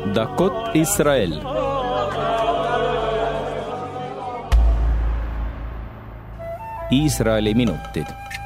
דקות ישראל. Iisraeli minutid.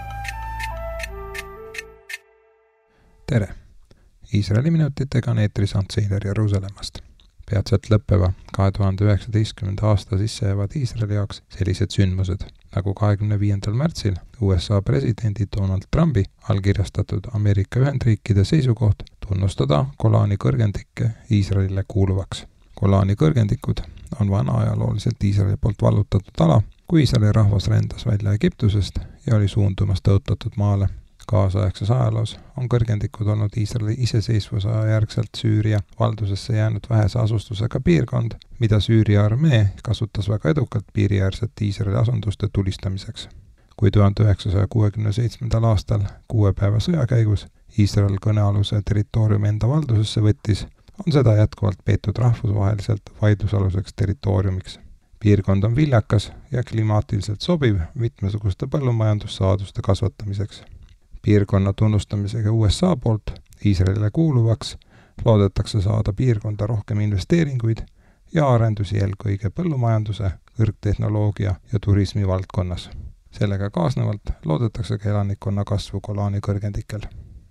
Tere! Iisraeli minutitega on eetris Ants Seiler Jeruusalemmast. Peatselt lõppeva 2019. aasta sisse jäävad Iisraeli jaoks sellised sündmused, nagu 25. märtsil USA presidendi Donald Trumpi allkirjastatud Ameerika Ühendriikide seisukoht tunnustada Golani kõrgendikke Iisraelile kuuluvaks. Golani kõrgendikud on vana ajalooliselt Iisraeli poolt vallutatud ala, kui Iisraeli rahvas rändas välja Egiptusest ja oli suundumas tõotatud maale. Kaasaegses ajaloos on kõrgendikud olnud Iisraeli iseseisvuse aja järgselt Süüria valdusesse jäänud vähese asustusega piirkond, mida Süüria armee kasutas väga edukalt piiriäärsete Iisraeli asunduste tulistamiseks. Kui 1967. aastal 6 päeva sõja käigus Iisrael kõnealuse territooriumi enda valdusesse võttis, on seda jätkuvalt peetud rahvusvaheliselt vaidlusaluseks territooriumiks. Piirkond on viljakas ja klimaatiliselt sobiv mitmesuguste põllumajandussaaduste kasvatamiseks. Piirkonna tunnustamisega USA poolt Iisraelile kuuluvaks loodetakse saada piirkonda rohkem investeeringuid ja arendusi eelkõige põllumajanduse, kõrgtehnoloogia ja turismi valdkonnas. Sellega kaasnevalt loodetakse ka elanikkonna kasvu Golani kõrgendikel.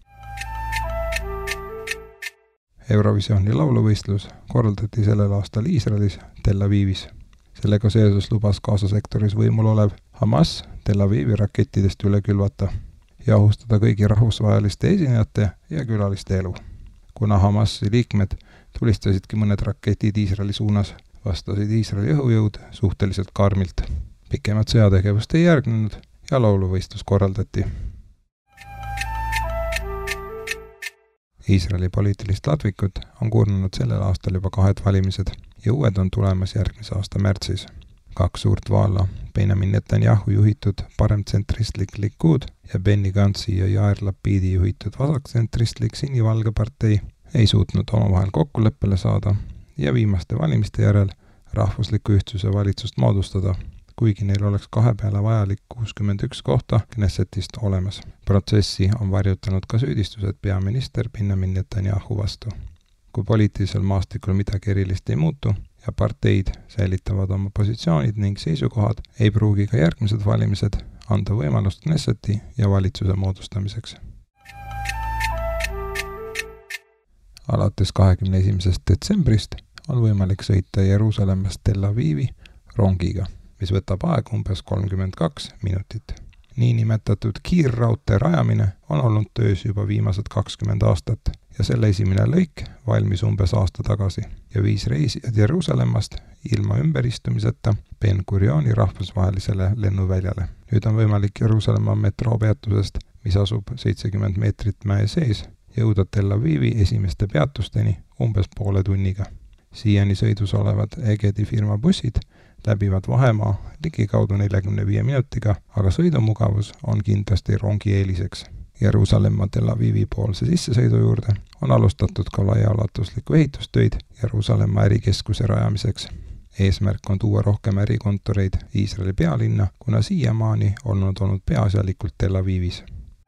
Eurovisiooni lauluvõistlus korraldati sellel aastal Iisraelis Tel Avivis. Sellega seoses lubas Gaza-sektoris võimul olev Hamas Tel Avivi rakettidest üle külvata ja ohustada kõigi rahvusvaheliste esinejate ja külaliste elu. Kuna Hamasi liikmed tulistasidki mõned raketid Iisraeli suunas, vastasid Iisraeli õhujõud suhteliselt karmilt. Pikemat sõjategevust ei järgnenud ja lauluvõistlus korraldati. Iisraeli poliitilist latvikut on kurnanud sellel aastal juba 2 valimised ja uued on tulemas järgmise aasta märtsis. 2 suurt vaalla, Benjamin Netanyahu juhitud paremtsentristlik Likud ja Benny Gantzi ja Yair Lapidi juhitud vasaktsentristlik sinivalge partei ei suutnud omavahel kokkuleppele saada ja viimaste valimiste järel rahvusliku ühtsuse valitsust moodustada, kuigi neil oleks 2 peale vajalik 61 kohta Knessetist olemas. Protsessi on varjutanud ka süüdistused peaminister Benjamin Netanyahu vastu. Kui poliitilisel maastikul midagi erilist ei muutu ja parteid säilitavad oma positsioonid ning seisukohad, ei pruugi ka järgmised valimised anda võimalust Knesseti ja valitsuse moodustamiseks. Alates 21. detsembrist on võimalik sõita Jeruusalemmast Tel Avivi rongiga, mis võtab aega umbes 32 minutit. Niinimetatud kiirraudtee rajamine on olnud töös juba viimased 20 aastat ja selle esimene lõik valmis umbes aasta tagasi ja viis reisijad Jeruusalemmast ilma ümberistumiseta Ben Gurioni rahvusvahelisele lennuväljale. Nüüd on võimalik Jeruusalemma metroopeatusest, mis asub 70 meetrit mäe sees, jõuda Tel Avivi esimeste peatusteni umbes poole tunniga. Siiani sõidus olevad Egedi firma bussid läbivad vahemaa ligikaudu 45 minutiga, aga sõidumugavus on kindlasti rongi eeliseks. Jeruusalemma Tel Avivi poolse sissesõidu juurde on alustatud ka laiaulatuslikku ehitustöid Jeruusalemma ärikeskuse rajamiseks. Eesmärk on tuua rohkem ärikontoreid Iisraeli pealinna, kuna siiamaani olnud peaasjalikult Tel Avivis.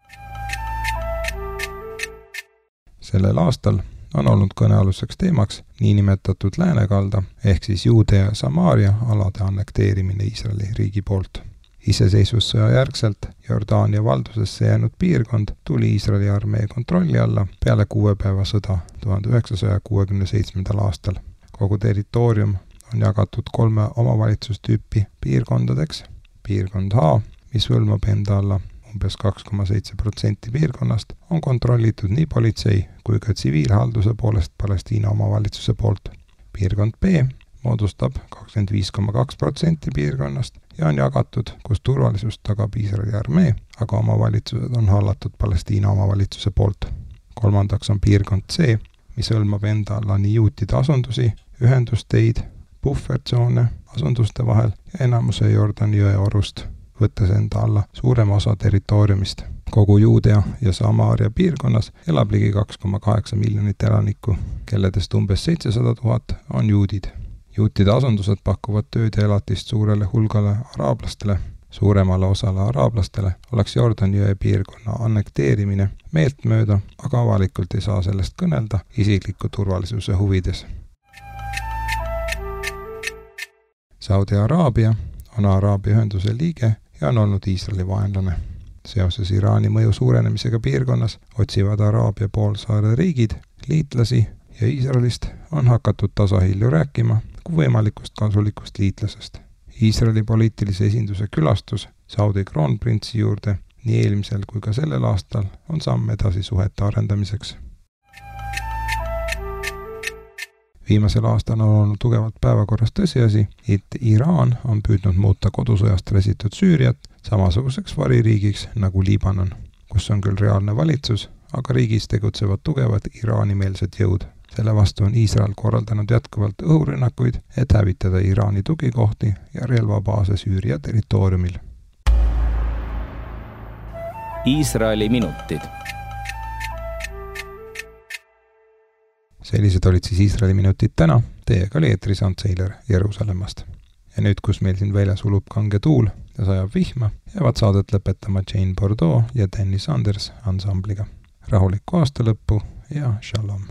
Sellel aastal on olnud kõnealuseks teemaks niinimetatud läänekalda ehk siis Juudea ja Samaaria alade annekteerimine Iisraeli riigi poolt. Iseseisvussõja järgselt Jordaania valdusesse jäänud piirkond tuli Iisraeli armee kontrolli alla peale 6 päeva sõda 1967. aastal. Kogu territoorium on jagatud 3 omavalitsustüüpi piirkondadeks. Piirkond H, mis hõlmab enda alla umbes 2,7% piirkonnast, on kontrollitud nii politsei kui ka tsiviilhalduse poolest Palestiina omavalitsuse poolt. Piirkond B moodustab 25,2% piirkonnast ja on jagatud, kus turvalisust tagab Iisraeli armee, aga omavalitsused on hallatud Palestiina omavalitsuse poolt. Kolmandaks on piirkond C, mis hõlmab enda alla nii juutide asundusi, ühendusteid, puhvertsoone asunduste vahel ja enamuse Jordani jõe orust, võttes enda alla suurema osa territooriumist. Kogu Juudea ja Samaaria piirkonnas elab ligi 2,8 miljonit elanikku, kelledest umbes 700 000 on juudid. Juutide asundused pakuvad tööd ja elatist suurele hulgale araablastele. Suuremale osale araablastele oleks Jordani jõe piirkonna annekteerimine meeltmööda, aga avalikult ei saa sellest kõnelda isikliku turvalisuse huvides. Saudi Araabia on Araabia ühenduse liige ja on olnud Iisraeli vaenlane. Seoses Iraani mõju suurenemisega piirkonnas otsivad Araabia poolsaare riigid liitlasi ja Iisraelist on hakatud tasahilju rääkima kui võimalikust kasulikust liitlasest. Iisraeli poliitilise esinduse külastus Saudi kroonprintsi juurde nii eelmisel kui ka sellel aastal on samm edasi suhete arendamiseks. Viimasel aastal on olnud tugevalt päevakorras tõsiasi, et Iraan on püüdnud muuta kodusõjast räsitud Süüriat samasuguseks variriigiks nagu Liibanon, kus on küll reaalne valitsus, aga riigis tegutsevad tugevad Iraani-meelsed jõud. Selle vastu on Iisrael korraldanud jätkuvalt õhurünnakuid, et hävitada Iraani tugikohti ja relvabaase Süüria territooriumil. Iisraeli minutid. Sellised olid siis Iisraeli minutid täna. Teiega oli eetris Ants Seiler Jeruusalemmast. Ja nüüd, kus meil siin väljas ulub kange tuul ja sajab vihma, jäävad saadet lõpetama Jane Bordeaux ja Danny Sanders ansambliga. Rahulikku aasta lõppu ja shalom!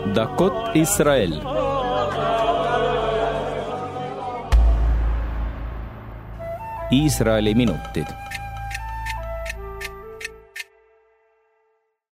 Dakot Israel. Iisraeli minutid